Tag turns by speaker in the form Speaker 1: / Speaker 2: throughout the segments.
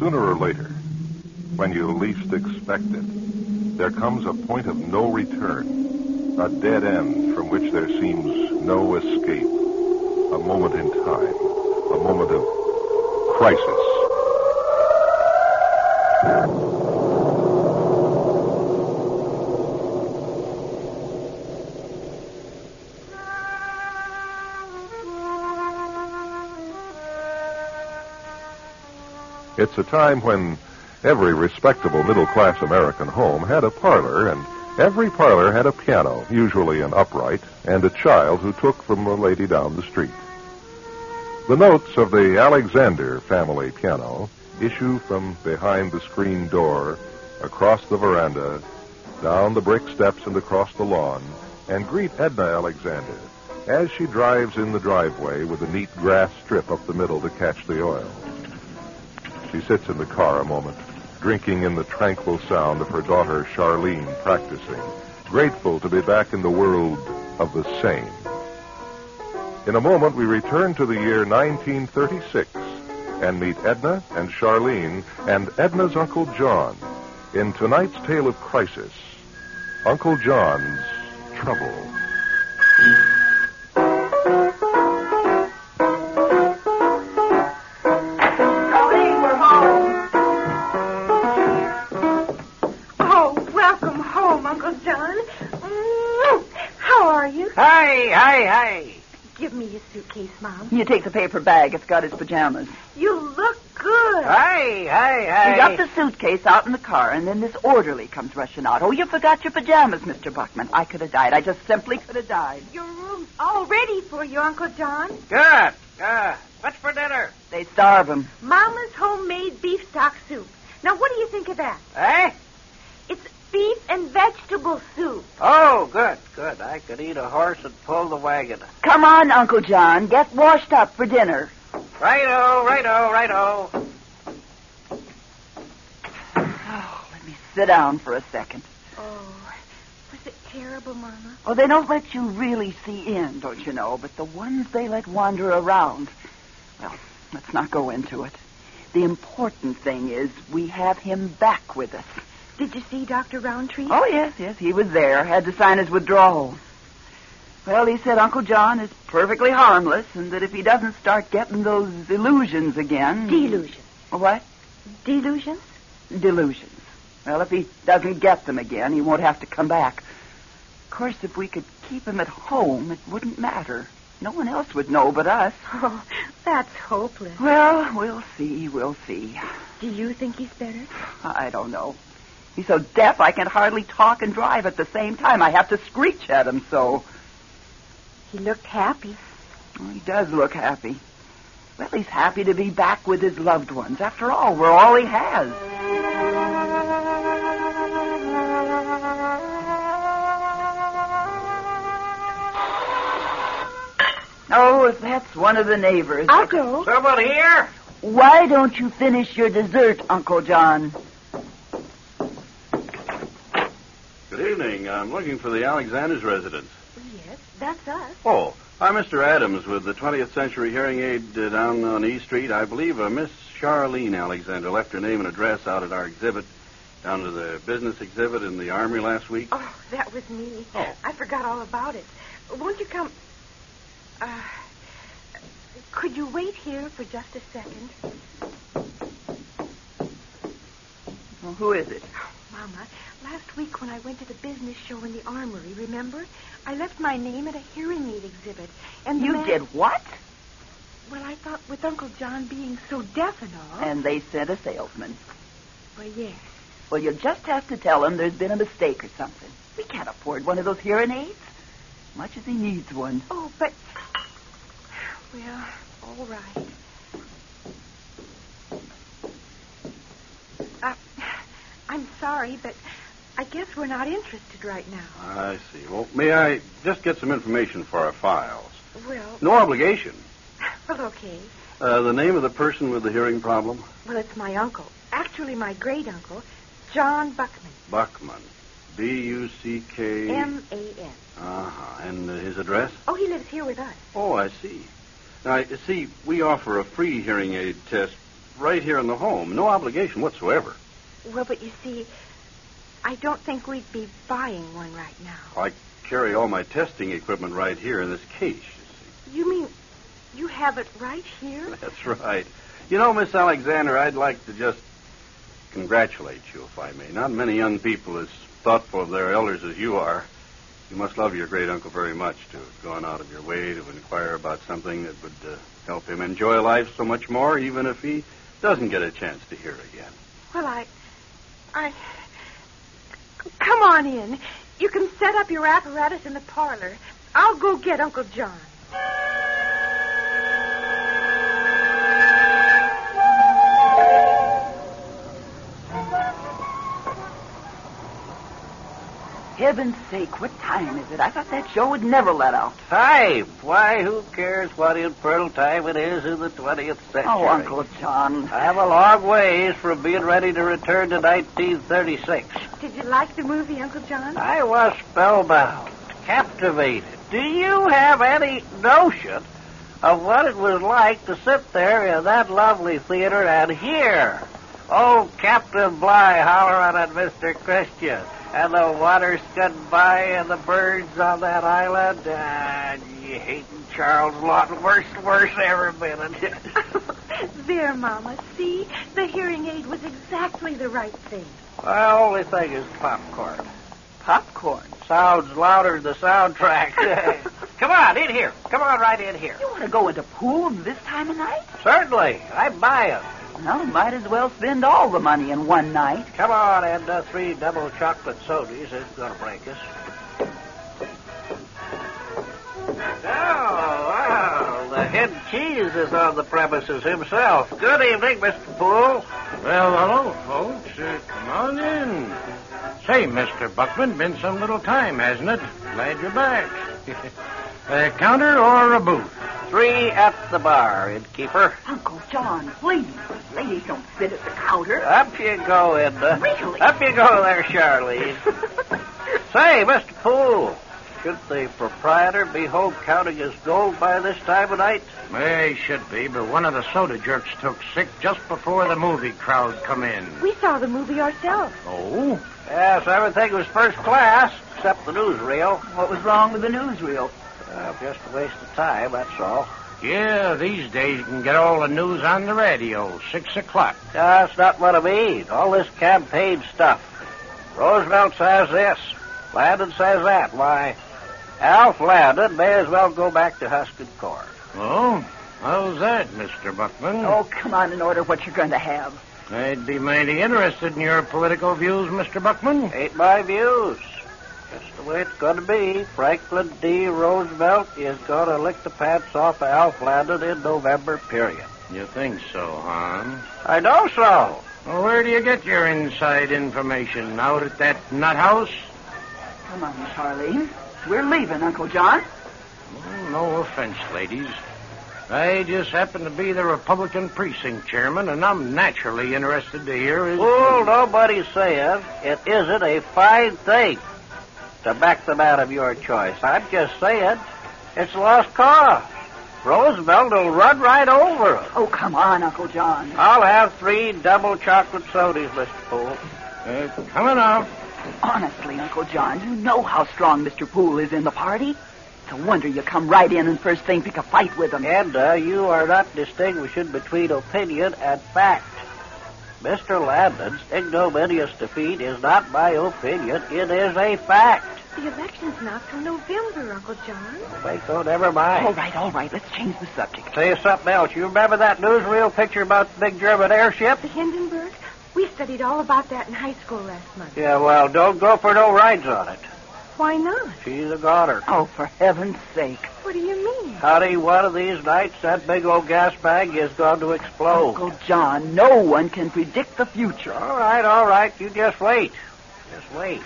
Speaker 1: Sooner or later, when you least expect it, there comes a point of no return, a dead end from which there seems no escape, a moment in time, a moment of crisis. It's a time when every respectable middle-class American home had a parlor, and every parlor had a piano, usually an upright, and a child who took from a lady down the street. The notes of the Alexander family piano issue from behind the screen door, across the veranda, down the brick steps and across the lawn, and greet Edna Alexander as she drives in the driveway with a neat grass strip up the middle to catch the oil. She sits in the car a moment, drinking in the tranquil sound of her daughter Charlene practicing, grateful to be back in the world of the sane. In a moment, we return to the year 1936 and meet Edna and Charlene and Edna's Uncle John in tonight's tale of crisis, Uncle John's Trouble.
Speaker 2: Hi.
Speaker 3: Give me your suitcase, Mom.
Speaker 2: You take the paper bag. It's got his pajamas.
Speaker 3: You look good.
Speaker 2: Hi. You got the suitcase out in the car, and then this orderly comes rushing out. Oh, you forgot your pajamas, Mr. Buckman. I could have died. I just simply could have died.
Speaker 3: Your room's all ready for you, Uncle John.
Speaker 4: Good. What's for dinner?
Speaker 2: They starve him.
Speaker 3: Mama's homemade beef stock soup. Now, what do you think of that?
Speaker 4: Eh?
Speaker 3: It's beef and vegetable soup.
Speaker 4: Oh, good. I could eat a horse and pull the wagon.
Speaker 2: Come on, Uncle John. Get washed up for dinner.
Speaker 4: Righto.
Speaker 2: Oh, let me sit down for a second.
Speaker 3: Oh, was it terrible, Mama?
Speaker 2: Oh, they don't let you really see in, don't you know? But the ones they let wander around, well, let's not go into it. The important thing is we have him back with us.
Speaker 3: Did you see Dr. Roundtree?
Speaker 2: Oh, yes, he was there. Had to sign his withdrawal. Well, he said Uncle John is perfectly harmless and that if he doesn't start getting those illusions again...
Speaker 3: Delusions.
Speaker 2: What?
Speaker 3: Delusions?
Speaker 2: Delusions. Well, if he doesn't get them again, he won't have to come back. Of course, if we could keep him at home, it wouldn't matter. No one else would know but us.
Speaker 3: Oh, that's hopeless.
Speaker 2: Well, we'll see.
Speaker 3: Do you think he's better?
Speaker 2: I don't know. He's so deaf I can hardly talk and drive at the same time. I have to screech at him so.
Speaker 3: He looked happy.
Speaker 2: Oh, he does look happy. Well, he's happy to be back with his loved ones. After all, we're all he has. Oh, that's one of the neighbors.
Speaker 3: I'll go.
Speaker 4: Somebody here?
Speaker 2: Why don't you finish your dessert, Uncle John?
Speaker 5: Good evening. I'm looking for the Alexander's residence.
Speaker 3: Yes, that's us.
Speaker 5: Oh, I'm Mr. Adams with the 20th Century Hearing Aid down on East Street. I believe Miss Charlene Alexander left her name and address out at our exhibit, down to the business exhibit in the Armory last week.
Speaker 3: Oh, that was me.
Speaker 5: Oh.
Speaker 3: I forgot all about it. Won't you come... could you wait here for just a second?
Speaker 2: Well, who is it?
Speaker 3: Oh, Mama, last week when I went to the business show in the Armory, remember? I left my name at a hearing aid exhibit. And
Speaker 2: You did what?
Speaker 3: Well, I thought with Uncle John being so deaf and all...
Speaker 2: And they sent a salesman.
Speaker 3: Well, yes.
Speaker 2: Well, you'll just have to tell him there's been a mistake or something. We can't afford one of those hearing aids. Much as he needs one.
Speaker 3: Oh, but... Well, all right. I'm sorry, but I guess we're not interested right now.
Speaker 5: I see. Well, may I just get some information for our files?
Speaker 3: Well...
Speaker 5: No obligation.
Speaker 3: Well, okay.
Speaker 5: The name of the person with the hearing problem?
Speaker 3: Well, it's my uncle. Actually, my great-uncle, John Buckman.
Speaker 5: Buckman. B-U-C-K...
Speaker 3: M-A-N.
Speaker 5: Uh-huh. And his address?
Speaker 3: Oh, he lives here with us.
Speaker 5: Oh, I see. Now, you see, we offer a free hearing aid test right here in the home. No obligation whatsoever.
Speaker 3: Well, but you see, I don't think we'd be buying one right now.
Speaker 5: I carry all my testing equipment right here in this case, you see.
Speaker 3: You mean you have it right here?
Speaker 5: That's right. You know, Miss Alexander, I'd like to just congratulate you, if I may. Not many young people as thoughtful of their elders as you are. You must love your great uncle very much to have gone out of your way to inquire about something that would help him enjoy life so much more, even if he doesn't get a chance to hear again.
Speaker 3: Well, I... Come on in. You can set up your apparatus in the parlor. I'll go get Uncle John.
Speaker 2: Heaven's sake, what time is it? I thought that show would never let out.
Speaker 4: Time? Why, who cares what infernal time it is in the 20th century?
Speaker 2: Oh, Uncle John.
Speaker 4: I'm a long ways from being ready to return to 1936.
Speaker 3: Did you like the movie, Uncle John?
Speaker 4: I was spellbound, captivated. Do you have any notion of what it was like to sit there in that lovely theater and hear old Captain Bligh hollering at Mr. Christian, and the water scudding by, and the birds on that island, and you hating Charles Lawton, worst every minute.
Speaker 3: There, Mama. See? The hearing aid was exactly the right thing.
Speaker 4: The only thing is popcorn.
Speaker 2: Popcorn?
Speaker 4: Sounds louder than the soundtrack. Come on, in here. Come on right in here.
Speaker 2: You want to go into pools this time of night?
Speaker 4: Certainly. I'm buying.
Speaker 2: Well, might as well spend all the money in one night.
Speaker 4: Come on, and 3 double chocolate sodas isn't going to break us. Oh, the head cheese is on the premises himself. Good evening, Mr. Poole.
Speaker 6: Well, hello, folks. Come on in. Say, Mr. Buckman, been some little time, hasn't it? Glad you're back. A counter or a booth?
Speaker 4: 3 at the bar, innkeeper.
Speaker 2: Uncle John, please. Ladies don't sit at the counter.
Speaker 4: Up you go, Edna.
Speaker 2: Really?
Speaker 4: Up you go there, Charlene. Say, Mr. Poole, should the proprietor be home counting his gold by this time of night?
Speaker 6: He should be, but one of the soda jerks took sick just before the movie crowd come in.
Speaker 3: We saw the movie ourselves.
Speaker 6: Oh?
Speaker 4: Yes, everything was first class, except the newsreel.
Speaker 2: What was wrong with the newsreel?
Speaker 4: Just a waste of time, that's all.
Speaker 6: Yeah, these days you can get all the news on the radio, 6 o'clock.
Speaker 4: That's not what I mean. All this campaign stuff. Roosevelt says this. Landon says that. Why, Alf Landon may as well go back to husking corn.
Speaker 6: Oh? How's that, Mr. Buckman?
Speaker 2: Oh, come on and order what you're going to have.
Speaker 6: I'd be mighty interested in your political views, Mr. Buckman.
Speaker 4: Ain't my views. Just the way it's going to be. Franklin D. Roosevelt is going to lick the pants off of Alf Landon in November, period.
Speaker 6: You think so, huh?
Speaker 4: I know so.
Speaker 6: Well, where do you get your inside information? Out at that nut house?
Speaker 2: Come on, Charlene. We're leaving, Uncle John.
Speaker 6: Oh, no offense, ladies. I just happen to be the Republican precinct chairman, and I'm naturally interested to hear his...
Speaker 4: Well, nobody's saying it isn't a fine thing to back the man of your choice. I'm just saying it's a lost cause. Roosevelt will run right over him.
Speaker 2: Oh, come on, Uncle John.
Speaker 4: I'll have 3 double chocolate sodas, Mr. Poole.
Speaker 6: Coming up.
Speaker 2: Honestly, Uncle John, you know how strong Mr. Poole is in the party. It's a wonder you come right in and first thing pick a fight with him.
Speaker 4: And you are not distinguishing between opinion and fact. Mr. Landon's ignominious defeat is not my opinion. It is a fact.
Speaker 3: The election's not till November, Uncle John.
Speaker 4: Wait, so never mind.
Speaker 2: All right. Let's change the subject.
Speaker 4: Say something else. You remember that newsreel picture about the big German airship?
Speaker 3: The Hindenburg? We studied all about that in high school last month.
Speaker 4: Yeah, well, don't go for no rides on it.
Speaker 3: Why not?
Speaker 4: She's a goner.
Speaker 2: Oh, for heaven's sake.
Speaker 3: What do you mean?
Speaker 4: Honey, one of these nights, that big old gas bag is going to explode.
Speaker 2: Uncle John, no one can predict the future.
Speaker 4: All right. You just wait. Just wait.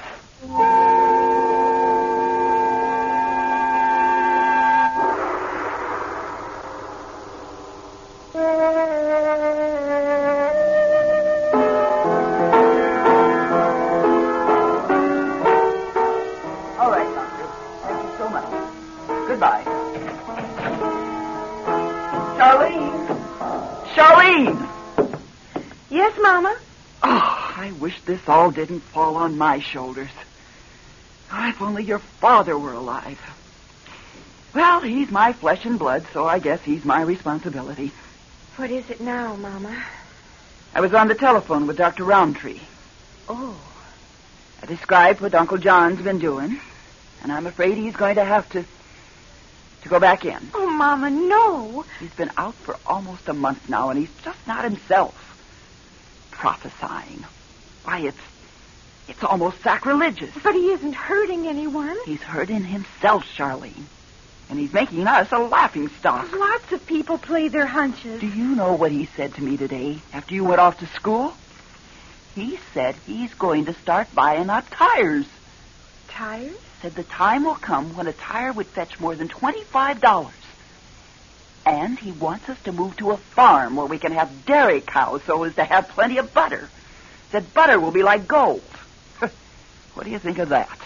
Speaker 2: All right, Doctor. Thank you so much. Goodbye. Charlene!
Speaker 3: Yes, Mama?
Speaker 2: Oh, I wish this all didn't fall on my shoulders. Oh, if only your father were alive. Well, he's my flesh and blood, so I guess he's my responsibility.
Speaker 3: What is it now, Mama?
Speaker 2: I was on the telephone with Dr. Roundtree.
Speaker 3: Oh.
Speaker 2: I described what Uncle John's been doing, and I'm afraid he's going to have to go back in.
Speaker 3: Oh, Mama, no.
Speaker 2: He's been out for almost a month now, and he's just not himself. Prophesying. Why, it's almost sacrilegious.
Speaker 3: But he isn't hurting anyone.
Speaker 2: He's hurting himself, Charlene. And he's making us a laughing stock.
Speaker 3: Lots of people play their hunches.
Speaker 2: Do you know what he said to me today after you went off to school? He said he's going to start buying up tires.
Speaker 3: Tires?
Speaker 2: Said the time will come when a tire would fetch more than $25. And he wants us to move to a farm where we can have dairy cows so as to have plenty of butter. Said butter will be like gold. What do you think of that?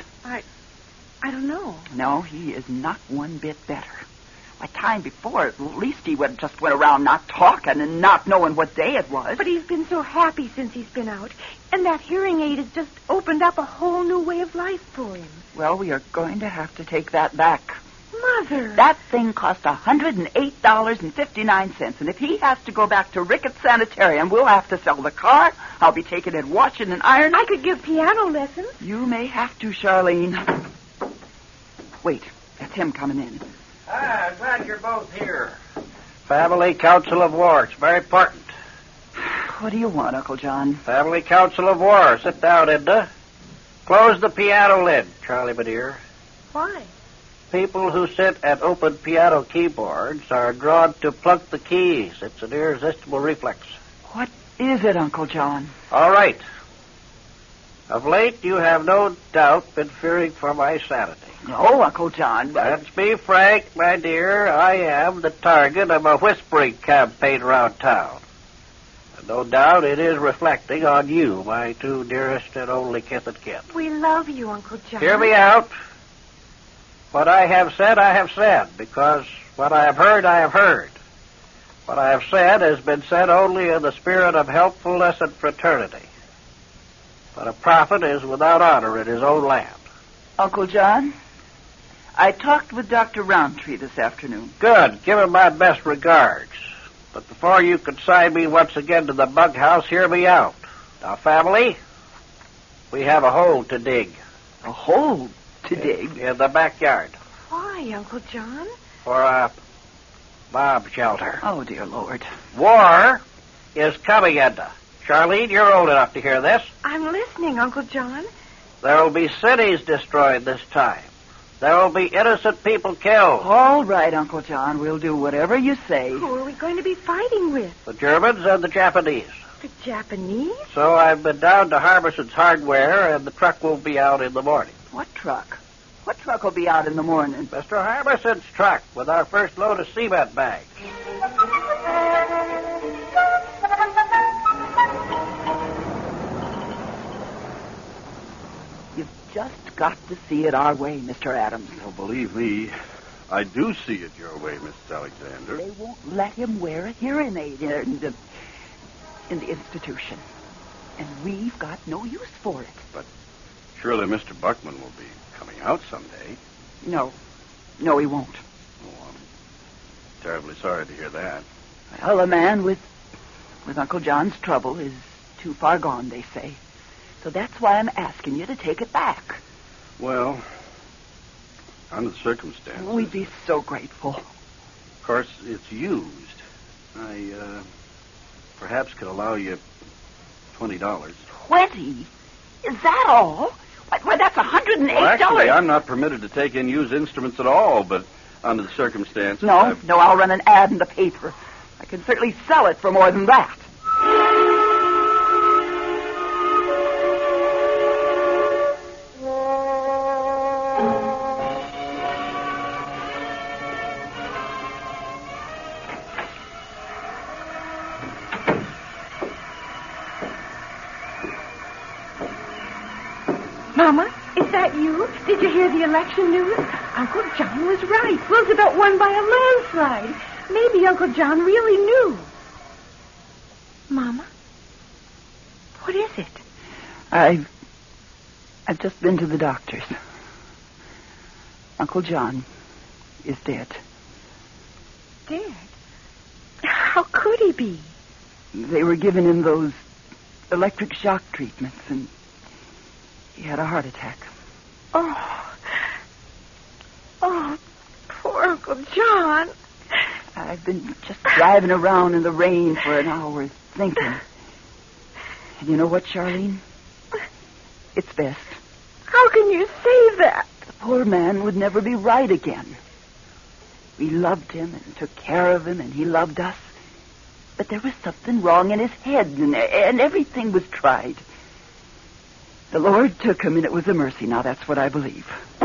Speaker 3: I don't know.
Speaker 2: No, he is not one bit better. Why, time before, at least he just went around not talking and not knowing what day it was.
Speaker 3: But he's been so happy since he's been out. And that hearing aid has just opened up a whole new way of life for him.
Speaker 2: Well, we are going to have to take that back.
Speaker 3: Mother!
Speaker 2: That thing cost $108.59. And if he has to go back to Ricketts Sanitarium, we'll have to sell the car. I'll be taking it washing and ironing.
Speaker 3: I could give piano lessons.
Speaker 2: You may have to, Charlene. Wait, that's him coming in.
Speaker 4: I'm glad you're both here. Family Council of War. It's very important.
Speaker 2: What do you want, Uncle John?
Speaker 4: Family Council of War. Sit down, Edna. Close the piano lid, Charlie, my dear.
Speaker 3: Why?
Speaker 4: People who sit at open piano keyboards are drawn to plunk the keys. It's an irresistible reflex.
Speaker 2: What is it, Uncle John?
Speaker 4: All right. Of late, you have no doubt been fearing for my sanity.
Speaker 2: No, Uncle John, but...
Speaker 4: Let's be frank, my dear. I am the target of a whispering campaign around town. And no doubt it is reflecting on you, my two dearest and only kith and kin.
Speaker 3: We love you, Uncle John.
Speaker 4: Hear me out. What I have said, because what I have heard, I have heard. What I have said has been said only in the spirit of helpfulness and fraternity. But a prophet is without honor in his own land.
Speaker 2: Uncle John, I talked with Dr. Roundtree this afternoon.
Speaker 4: Good. Give him my best regards. But before you consign me once again to the bug house, hear me out. Now, family, we have a hole to dig.
Speaker 2: A hole to dig?
Speaker 4: In the backyard.
Speaker 3: Why, Uncle John?
Speaker 4: For a bomb shelter.
Speaker 2: Oh, dear Lord.
Speaker 4: War is coming, Edna. Charlene, you're old enough to hear this.
Speaker 3: I'm listening, Uncle John.
Speaker 4: There will be cities destroyed this time. There will be innocent people killed.
Speaker 2: All right, Uncle John. We'll do whatever you say.
Speaker 3: Who are we going to be fighting with?
Speaker 4: The Germans and the Japanese.
Speaker 3: The Japanese?
Speaker 4: So I've been down to Harbison's Hardware, and the truck will be out in the morning.
Speaker 2: What truck? What truck will be out in the morning?
Speaker 4: Mr. Harbison's truck with our first load of cement bags.
Speaker 2: You've just got to see it our way, Mr. Adams.
Speaker 5: Well, believe me, I do see it your way, Mrs. Alexander.
Speaker 2: They won't let him wear a hearing aid in the institution. And we've got no use for it.
Speaker 5: But surely Mr. Buckman will be coming out someday.
Speaker 2: No, he won't.
Speaker 5: Oh, I'm terribly sorry to hear that.
Speaker 2: Well, a man with Uncle John's trouble is too far gone, they say. So that's why I'm asking you to take it back.
Speaker 5: Well, under the circumstances...
Speaker 2: We'd be so grateful.
Speaker 5: Of course, it's used. I, perhaps could allow you $20.
Speaker 2: 20? Is that all? Why, that's $108.
Speaker 5: Well, actually, I'm not permitted to take in used instruments at all, but under the circumstances...
Speaker 2: No, I'll run an ad in the paper. I can certainly sell it for more than that.
Speaker 3: Mama, is that you? Did you hear the election news? Uncle John was right. Roosevelt won by a landslide. Maybe Uncle John really knew. Mama? What is it?
Speaker 2: I've just been to the doctor's. Uncle John is dead.
Speaker 3: Dead? How could he be?
Speaker 2: They were giving him those electric shock treatments, and he had a heart attack.
Speaker 3: Oh, poor Uncle John.
Speaker 2: I've been just driving around in the rain for an hour thinking. And you know what, Charlene? It's best.
Speaker 3: How can you say that?
Speaker 2: The poor man would never be right again. We loved him and took care of him, and he loved us. But there was something wrong in his head, and everything was tried. The Lord took him, and it was a mercy. Now, that's what I believe.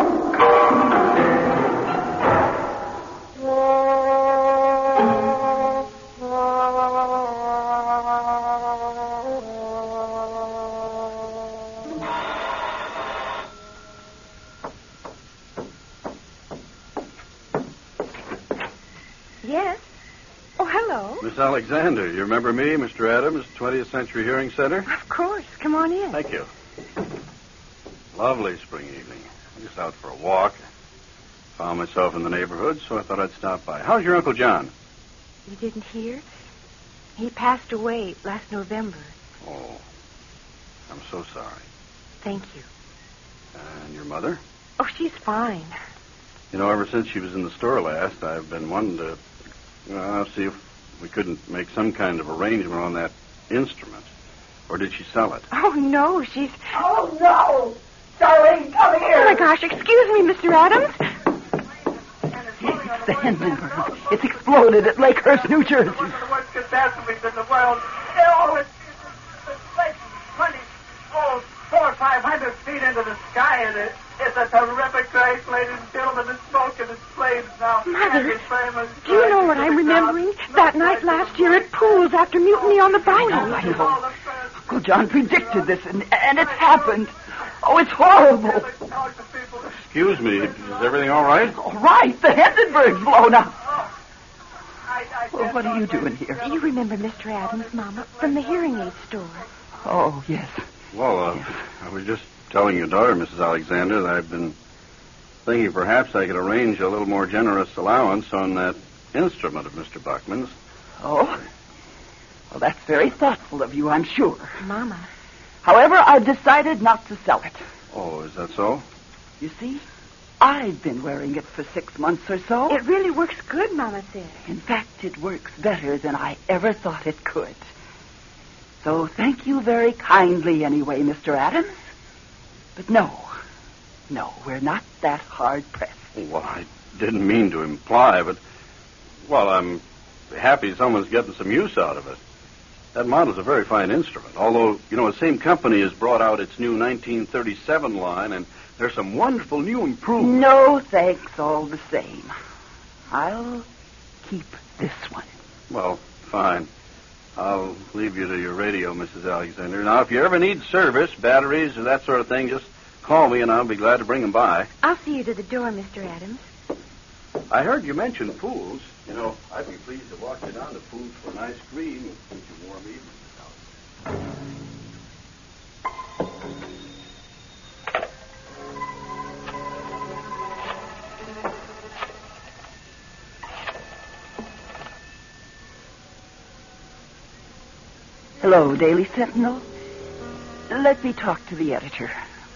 Speaker 3: Yes? Oh, hello.
Speaker 5: Miss Alexander, you remember me, Mr. Adams, 20th Century Hearing Center?
Speaker 3: Of course. Come on in.
Speaker 5: Thank you. Lovely spring evening. Just out for a walk. Found myself in the neighborhood, so I thought I'd stop by. How's your Uncle John?
Speaker 3: You didn't hear? He passed away last November.
Speaker 5: Oh, I'm so sorry.
Speaker 3: Thank you.
Speaker 5: And your mother?
Speaker 3: Oh, she's fine.
Speaker 5: You know, ever since she was in the store last, I've been wanting to see if we couldn't make some kind of arrangement on that instrument. Or did she sell it?
Speaker 3: Oh, no, she's...
Speaker 2: Oh, no! Charlene, come here!
Speaker 3: Oh, my gosh, excuse me, Mr. Adams.
Speaker 2: It's the Hindenburg. It's exploded at Lakehurst, New Jersey.
Speaker 7: One of the worst catastrophes in the world. Oh, it's like 400 or 500 feet into the sky, and it's a terrific crash, ladies and gentlemen. The smoke and the flames now.
Speaker 3: Mother, do you know what I'm remembering? That night last year at Pools after mutiny on the Bounty.
Speaker 2: I know. Uncle John predicted this, and it's happened. Oh, it's horrible.
Speaker 5: Excuse me, is everything all right?
Speaker 2: All right, the Hindenburg's blown up. Well, what are you doing here?
Speaker 3: You remember Mr. Adams, Mama, from the hearing aid store.
Speaker 2: Oh, yes.
Speaker 5: Well, I was just telling your daughter, Mrs. Alexander, that I've been thinking perhaps I could arrange a little more generous allowance on that instrument of Mr. Buckman's.
Speaker 2: Oh? Well, that's very thoughtful of you, I'm sure.
Speaker 3: Mama.
Speaker 2: However, I've decided not to sell it.
Speaker 5: Oh, is that so?
Speaker 2: You see, I've been wearing it for 6 months or so.
Speaker 3: It really works good, Mama said.
Speaker 2: In fact, it works better than I ever thought it could. So thank you very kindly anyway, Mr. Adams. But no, we're not that hard-pressed.
Speaker 5: Well, I didn't mean to imply, but, well, I'm happy someone's getting some use out of it. That model's a very fine instrument, although, you know, the same company has brought out its new 1937 line, and there's some wonderful new improvements.
Speaker 2: No thanks all the same. I'll keep this one.
Speaker 5: Well, fine. I'll leave you to your radio, Mrs. Alexander. Now, if you ever need service, batteries, or that sort of thing, just call me, and I'll be glad to bring them by.
Speaker 3: I'll see you to the door, Mr. Adams.
Speaker 5: I heard you mention pools. You know, I'd be pleased to walk you down to pools for an ice cream and keep you warm evenings.
Speaker 2: Hello, Daily Sentinel. Let me talk to the editor.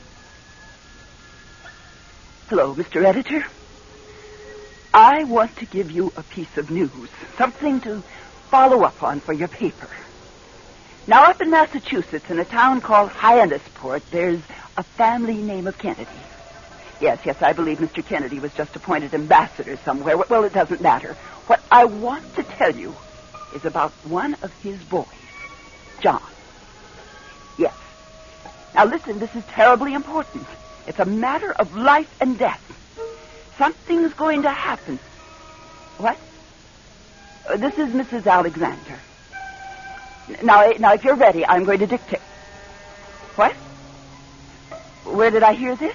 Speaker 2: Hello, Mr. Editor. I want to give you a piece of news, something to follow up on for your paper. Now, up in Massachusetts, in a town called Hyannisport, there's a family named Kennedy. Yes, I believe Mr. Kennedy was just appointed ambassador somewhere. Well, it doesn't matter. What I want to tell you is about one of his boys, John. Yes. Now, listen, this is terribly important. It's a matter of life and death. Something's going to happen. What? This is Mrs. Alexander. Now, if you're ready, I'm going to dictate. What? Where did I hear this?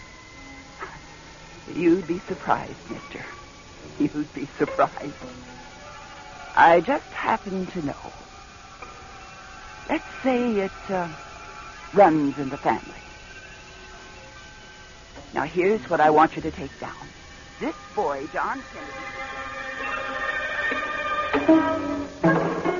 Speaker 2: You'd be surprised, mister. You'd be surprised. I just happen to know. Let's say it runs in the family. Now, here's what I want you to take down. This boy, John Kennedy...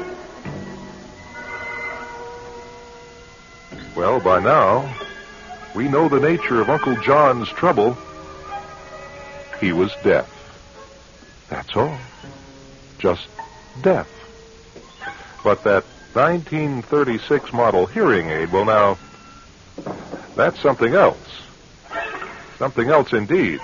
Speaker 1: Well, by now, we know the nature of Uncle John's trouble. He was deaf. That's all. Just deaf. But that 1936 model hearing aid, well, now, that's something else. Something else indeed.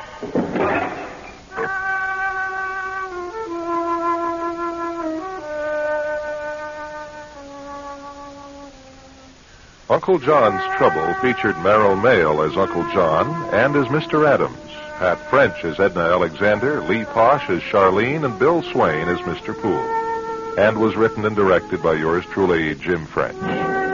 Speaker 1: Uncle John's Trouble featured Merrill Mail as Uncle John and as Mr. Adams, Pat French as Edna Alexander, Lee Posh as Charlene, and Bill Swain as Mr. Poole, and was written and directed by yours truly, Jim French.